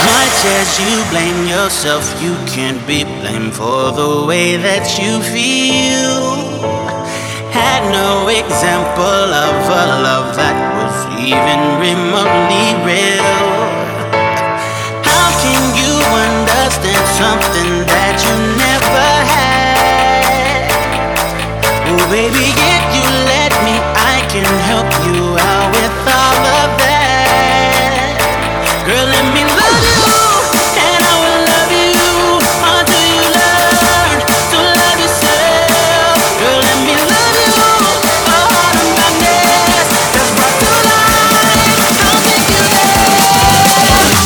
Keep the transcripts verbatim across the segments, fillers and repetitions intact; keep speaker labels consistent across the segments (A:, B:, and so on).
A: Much as you blame yourself, you can't be blamed for the way that you feel. Had no example of a love that was even remotely real. How can you understand something that you never had? Oh baby, if you let me, I can help you out with all of that. Girl, let me love you, and I will love you until you learn to love yourself. Girl, let me love you, a heart of madness that's brought to life. I'll take you there.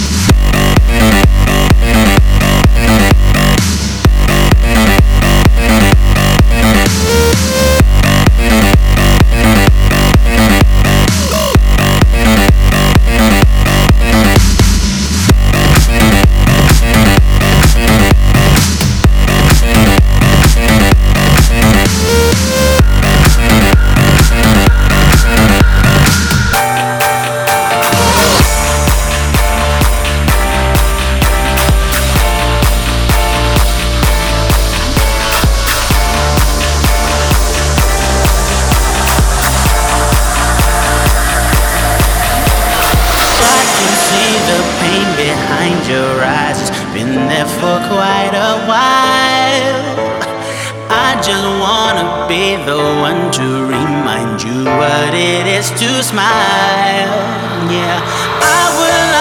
A: Your eyes, it's been there for quite a while. I just wanna be the one to remind you what it is to smile. Yeah, I will